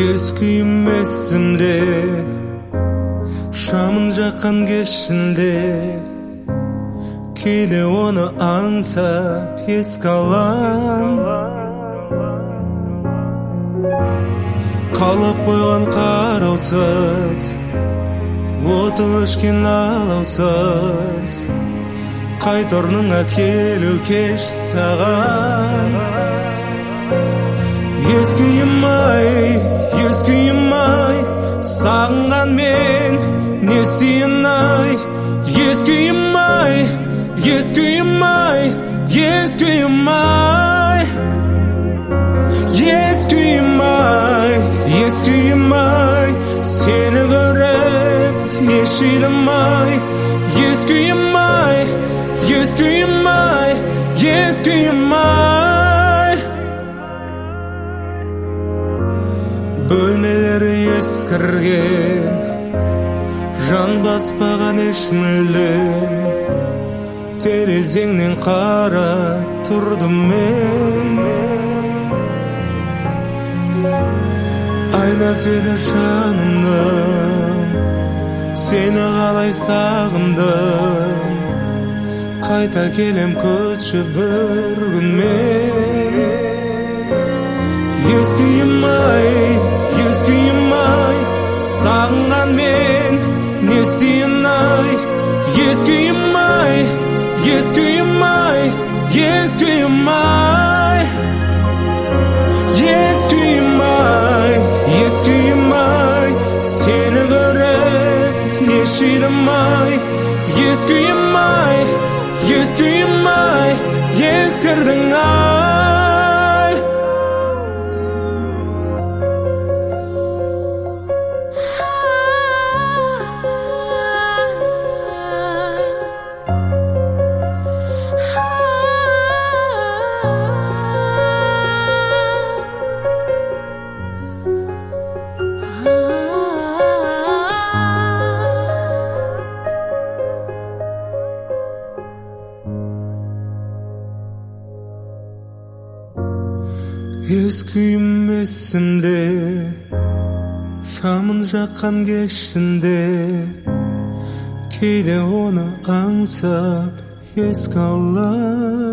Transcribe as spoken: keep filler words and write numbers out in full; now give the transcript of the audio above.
Eskiyim esimde, şamın жаққан кешінде, кейде оны аңсап еске алам. Қалап қойған қараусыз, оты өшкен алаусыз, қайта орныңа келу кеш саған. Ескiyim-ай, ескiyim-ай, сағынған мен не сүйін-ай. Ескiyim-ай, ескiyim-ай, ескiyim-ай. Ескiyim-ай, ескiyim-ай, сені көріп ешидім-ай. Ескiyim-ай, ескiyim-ай, ескiyim-ай. Бөлмелері ескірген, жан баспаған еш мүлдем, терезеңнен қарап тұрдым мен. Айна сені жанымның, сені қалай сағындым, қайта келем көші бір күн мен. Ескiyim-ай, ескiyim-ай, сағынған мен не сүйін-ай. Ескiyim-ай, ескiyim-ай, ескiyim-ай. Ескiyim-ай, ескiyim-ай, сені көріп ешидім-ай. Ескiyim-ай, ескiyim-ай, ескірдің-ай. Eskiyim есімде, шамын жаққан кешінде, кейде оны аңсап еске алам.